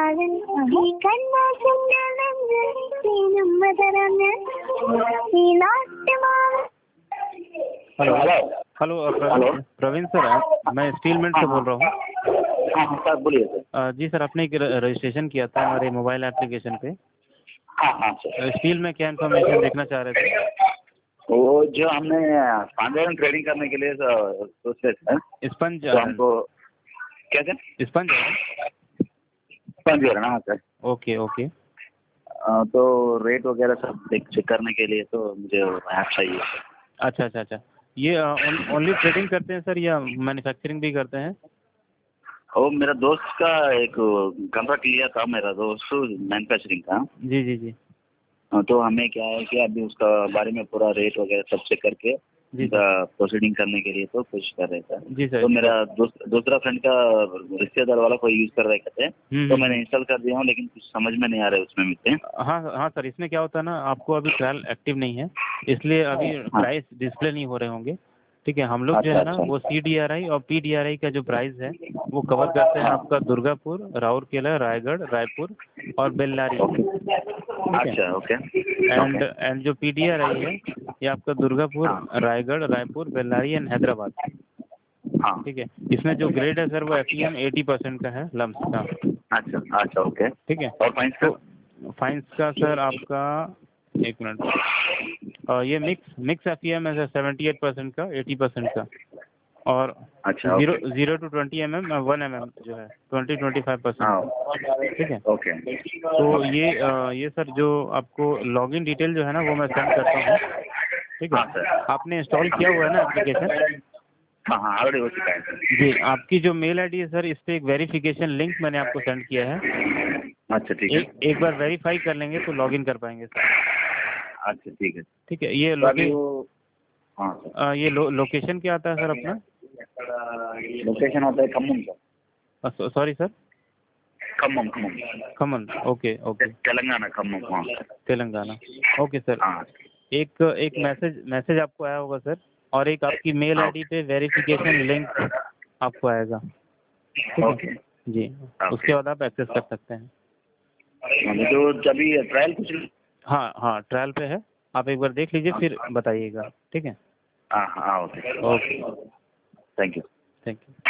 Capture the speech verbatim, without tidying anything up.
Hello hello hello hello Praveen Praveen sir, आप- मैं steel mint से हाँ बोल रहा हूँ। हाँ हाँ सर बोलिए सर। अ, जी सर, आपने एक र- रजिस्ट्रेशन किया था हमारे मोबाइल एप्लीकेशन पे। हाँ हाँ सर। अ, स्टील में क्या इन्फॉर्मेशन देखना चाह रहे थे? वो जो हमने फाउंडेशन ट्रेडिंग करने के लिए सर सोचे थे, स्पंज तो आयरन। हमको क्या सर? Sponge iron. पंजीकरण, हाँ सर। Okay okay. अ, तो रेट वगैरह सब देख चेक करने के लिए तो मुझे ऐप चाहिए। अच्छा अच्छा अच्छा। ये ओनली ट्रेडिंग करते हैं सर या मैन्युफैक्चरिंग भी करते हैं? वो मेरा दोस्त का एक कॉन्ट्रैक्ट लिया था, मेरा दोस्त मैन्युफैक्चरिंग का। जी जी जी हाँ, तो हमें क्या है कि अभी उसका बारे में पूरा रेट वगैरह सब चेक करके जी उनका सर। प्रोसीडिंग करने के लिए तो कोशिश कर रहे थे। जी सर। तो मेरा दोस्त दूसरा फ्रेंड का रिश्तेदार वाला कोई यूज़ कर रहे थे, हम्म तो हम्म, मैंने हम्म। इंस्टॉल कर दिया हूँ, लेकिन कुछ समझ में नहीं आ रहा है उसमें मुझे। हाँ हाँ सर, इसमें क्या होता है ना, आपको अभी ट्रायल एक्टिव नहीं है, इसलिए अभी हाँ। प्राइस डिस्प्ले नहीं हो रहे होंगे। ठीक है, हम लोग जो अच्छा है ना अच्छा। वो सी डी आर आई और पी डी आर आई का जो प्राइस है वो कवर करते हैं हाँ। आपका दुर्गापुर, राउरकेला, रायगढ़, रायपुर और बेल्लारी। ओके। ठीक है। अच्छा ओके एंड ओके। एंड जो पी डी आर आई है ये आपका दुर्गापुर, हाँ रायगढ़, रायपुर, बेल्लारी एंड हैदराबाद। हाँ। ठीक है। इसमें जो ग्रेड है सर वो F E M eighty percent का है, लम्स का। अच्छा अच्छा ओके। ठीक है। और फाइन्स का? तो फाइन्स का सर आपका, एक मिनट, और ये mix mix F E M है सर, सेवेंटी एट परसेंट का, एटी परसेंट का। और अच्छा zero okay. Zero to twenty M M, one M M जो है ट्वेंटी ट्वेंटी फाइव परसेंट हाँ का। ठीक है। ओके तो ओके। ये अ, ये सर जो आपको लॉगिन डिटेल जो है ना वो मैं सेंड करता हूँ। ठीक है। हाँ सर। आपने इंस्टॉल किया हुआ है ना एप्लीकेशन? हाँ हाँ ऑलरेडी हो चुका है सर। जी, आपकी जो मेल आई डी है सर, इस पे एक वेरिफिकेशन लिंक मैंने आपको सेंड किया है। अच्छा ठीक है। एक एक बार वेरीफाई कर लेंगे तो लॉगिन कर पाएंगे सर। अच्छा ठीक है। ठीक है। ये तो अभी लोके वो, हाँ सर, अ, ये लो, लोकेशन क्या आता है सर अपना? लोकेशन होता है खम्मम का। Sorry sir. Khammam Khammam. Khammam. Okay okay. Telangana Khammam, हाँ। तेलंगाना। Okay sir. हाँ एक एक मैसेज मैसेज आपको आया होगा सर, और एक आपकी मेल हाँ आईडी पे वेरिफिकेशन लिंक आपको आएगा। ठीक है। ओके जी। ओके। उसके बाद आप एक्सेस कर सकते हैं। हाँ, तो अभी ट्रायल कुछ? हाँ हाँ, ट्रायल पे है, आप एक बार देख लीजिए फिर बताइएगा। ठीक है। हाँ हाँ okay. Okay. Thank you. Thank you.